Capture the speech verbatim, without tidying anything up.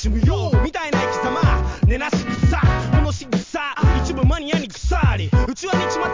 しむよみたいな生き様根なし草この仕草一部マニアに腐りうちは日ま